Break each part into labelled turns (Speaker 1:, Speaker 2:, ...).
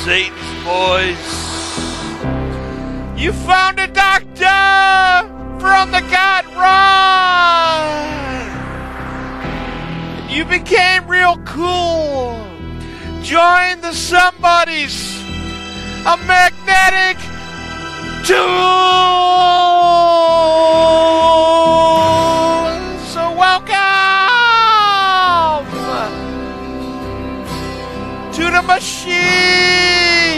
Speaker 1: Satan's boys. You found a doctor from the God Run. You became real cool. Join the Somebodies. A magnetic tool. So welcome to the machine.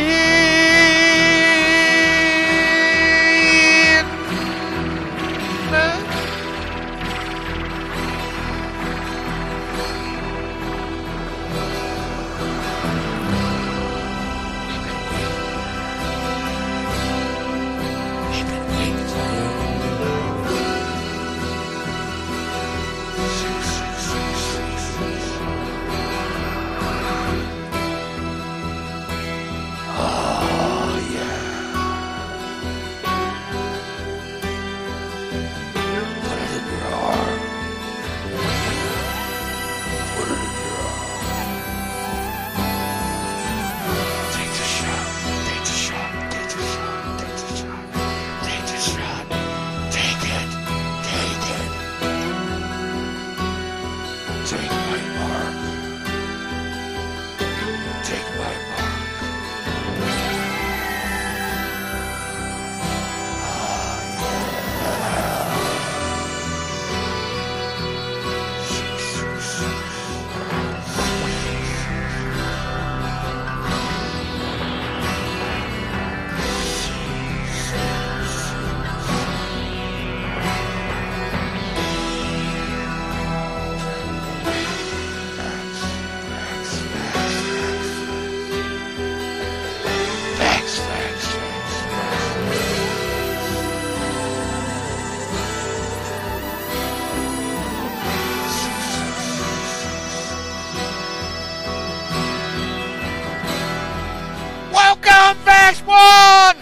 Speaker 1: Welcome, Vax One!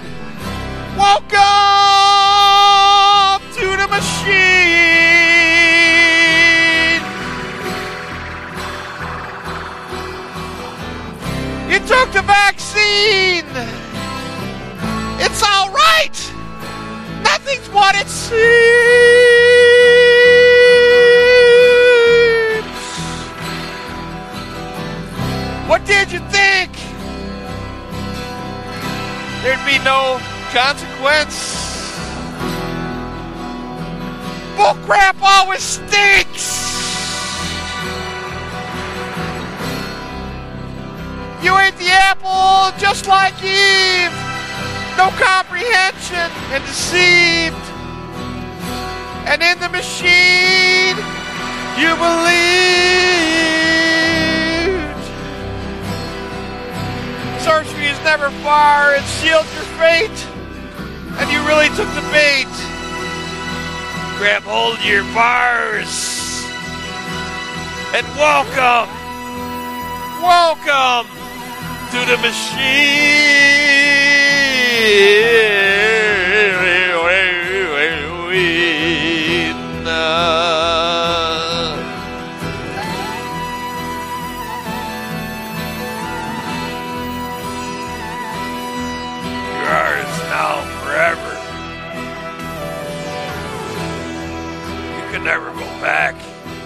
Speaker 1: Welcome to the machine! You took the vaccine! It's alright! Nothing's what it seems! What did you think? There'd be no consequence. Bullcrap always stinks. You ate the apple just like Eve. No comprehension and deceived. And in the machine, you believed. Sorcery is never far. It sealed your fate. And you really took the bait. Grab hold of your bars. And welcome. Welcome to the Yours now forever. You can never go back.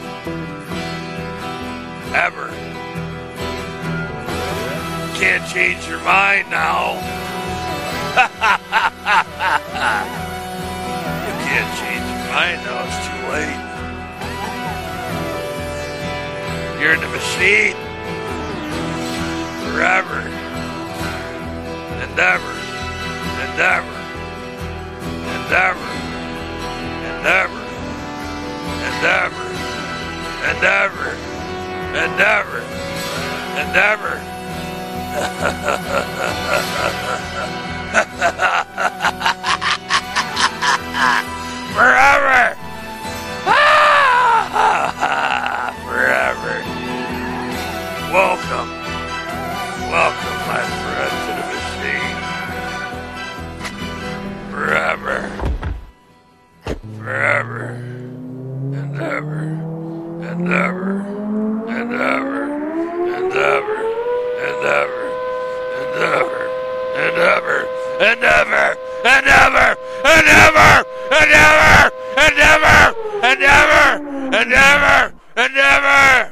Speaker 1: Ever. Can't change your mind now. You can't change your mind now. It's too late. You're in the machine. Forever. And ever. And ever. And ever. And ever. And ever. And ever. And ever. And ever. Forever. Forever. Welcome. Welcome, my friend, to the machine. Forever. Forever. And ever. And ever. And ever. And ever. And ever. And ever. and ever and ever and ever and ever and ever and ever.